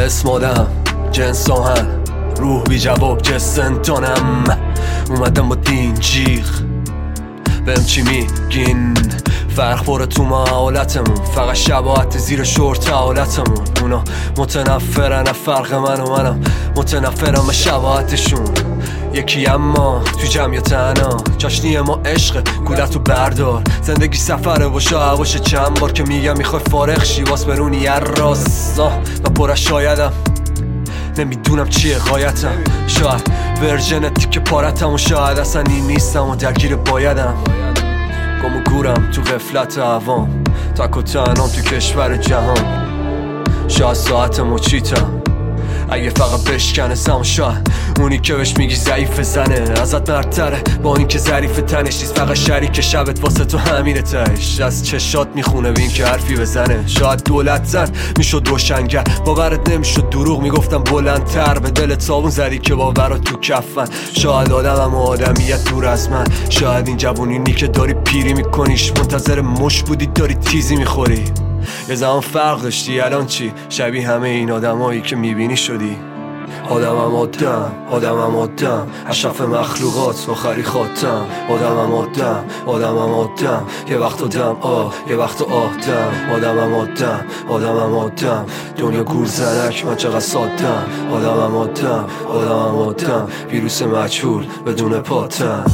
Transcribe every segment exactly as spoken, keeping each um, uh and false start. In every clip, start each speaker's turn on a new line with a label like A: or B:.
A: اسم آدم جنس آهن روح بی جواب جسنتانم اومدم با دین جیغ بهم چی میگین فرق باره تو ما حالتمون فقط شباهت زیر شورت حالتمون اونا متنفرن فرق من و منم متنفرم به شباهتشون یکی اما تو جمع یا تنها جاشنی ما عشق کولتو بردار زندگی سفره و شاید باشه چند بار که میگم میخوای فارغ شی واس برونی یه راستا من پر شایدم نمیدونم چیه غایتم شاید ورژن تیک پارتم و شاید اصلا این نیستم و درگیر بایدم گم و گورم تو غفلت عوام تک و تنام تو کشور جهان شاید ساعت مچیتم اگه فقط بشکنه سم شاید اونی که بهش میگی ضعیف زنه ازت مردتره با این که ظریف تنش نیست فقط شریک شبت واسه تو همینه تهش از چشات میخونه بین که حرفی بزنه شاید دولت زن میشد روشنگر باورت نمیشد دروغ میگفتم بلندتر به دلت صابون زدی که باورات تو کفن شاید آدمم و آدمیت دور از من شاید این جوونینی که داری پیری میکنیش منتظر مش بودی داری تیزی میخوری یه زمان فرق داشتی الان چی شبیه همه این آدمایی که میبینی شدی آدمم آدم آدمم آدم اشرف مخلوقات آخری خاتم آدمم آدم آدمم آدم یه وقت آدم آه یه وقت آدم آدمم آدم آدمم آدم دنیا گور زنک من چقدر سادم آدمم آدم آدمم آدم ویروس مجهول بدون پاتم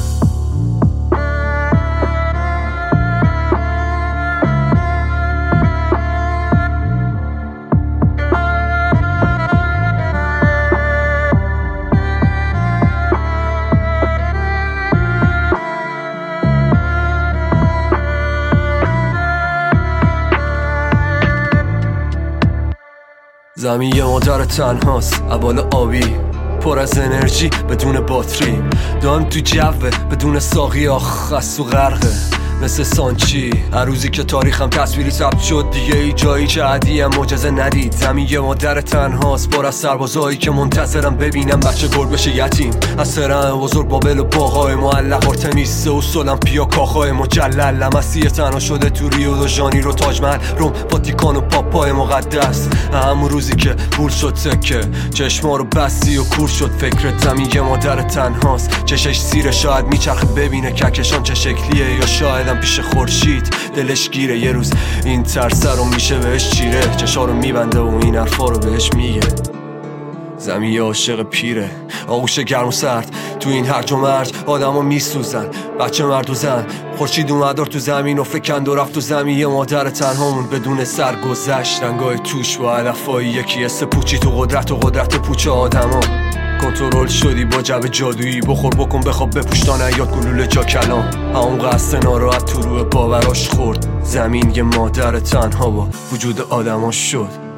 A: زمین یه مادر تنهاست عبال آبی پر از انرژی بدون باتری دام تو جوه بدون ساقی آخ از تو غرقه مثل سانچی هر روزی که تاریخم تصویری ثبت شد دیگه ای جایی که عدی هم معجزه ندید زمین یه مادر تنهاست پر از سربازایی که منتظرم ببینم بچه گرگ بشه یتیم از سرم بزرگ بابل و باقای معلق آرتمیسه و سولمپیا کاخای مجلل لمسی تنها شده تو ریو دو ژانیرو تاجمحل روم واتیکان و پاپای مقدس همون روزی که پول شد سکه چشما رو بستی و کور شد فکرت زمین یه مادر تنهاست چشش سیره شاید میچرخه ببینه کهکشان چه شکلیه یا شاید پیش خورشید دلش گیره یه روز این ترسه رو میشه بهش چیره چشا رو میبنده و این حرفا رو بهش میگه زمین یه عاشق پیره آغوش گرم و سرد تو این هرج و مرج آدم ها میسوزن بچه مرد و زن خورشید اومدار تو زمین و فکند و رفت تو زمین یه مادر تنهامون بدون سرگذشت رنگای توش با علفایی یکی است پوچی تو قدرت و قدرت پوچ آدم ها کنترل شدی با جب جادویی بخور بکن بخواب بپوش تا نیاد گلوله جا کلام همون قصد ناراحت تو روح باوراش خورد زمین یه مادر تنها با وجود آدماش شد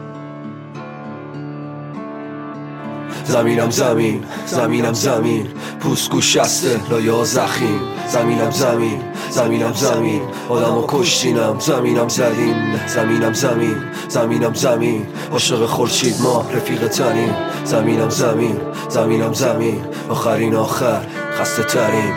A: زمینم زمین زمینم زمین پوسکو شسته لایا زخیم زمینم زمین زمینم زمین آدمو کشتینم زمینم زدین زمینم زمین زمینم زمین عاشق خورشید ما رفیق تنیم زمینم زمین زمینم زمین آخرین آخر خسته ترین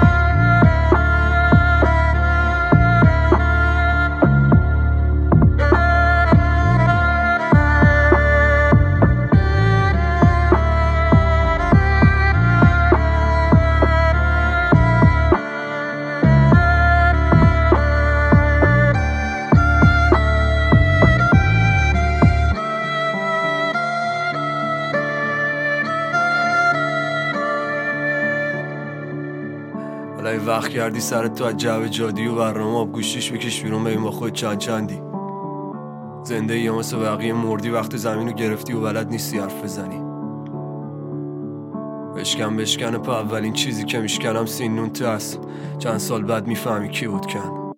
A: حالا این وقت کردی سرت تو از جو جادی و برنامه آب گوشیش بکش بیرون ببین با خود چند چندی زنده یا مثل بقیه مردی وقت زمینو گرفتی و بلد نیستی حرف بزنی بشکن بشکن پا اولین چیزی که میشکنم سینون تو هست چند سال بعد میفهمی کی بود کن